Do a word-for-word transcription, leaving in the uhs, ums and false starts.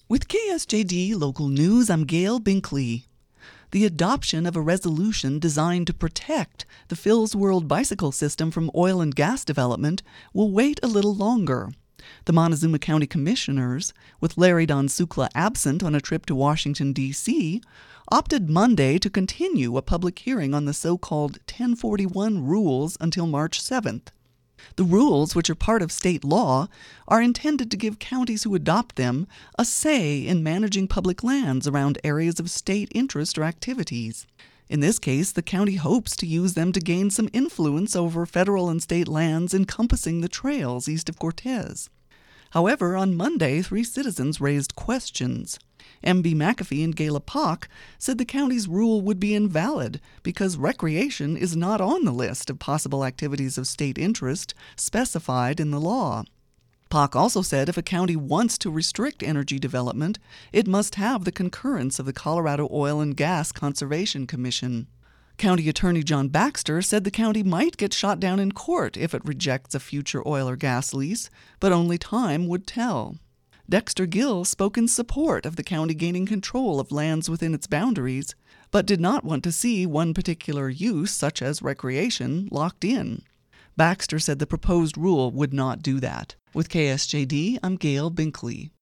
With K S J D Local News, I'm Gail Binkley. The adoption of a resolution designed to protect the Phil's World bicycle system from oil and gas development will wait a little longer. The Montezuma County Commissioners, with Larry Don Sukla absent on a trip to Washington, D C, opted Monday to continue a public hearing on the so-called ten forty-one rules until March seventh. The rules, which are part of state law, are intended to give counties who adopt them a say in managing public lands around areas of state interest or activities. In this case, the county hopes to use them to gain some influence over federal and state lands encompassing the trails east of Cortez. However, on Monday, three citizens raised questions. M B McAfee and Gayla Pock said the county's rule would be invalid because recreation is not on the list of possible activities of state interest specified in the law. Pock also said if a county wants to restrict energy development, it must have the concurrence of the Colorado Oil and Gas Conservation Commission. County Attorney John Baxter said the county might get shot down in court if it rejects a future oil or gas lease, but only time would tell. Dexter Gill spoke in support of the county gaining control of lands within its boundaries, but did not want to see one particular use, such as recreation, locked in. Baxter said the proposed rule would not do that. With K S J D, I'm Gail Binkley.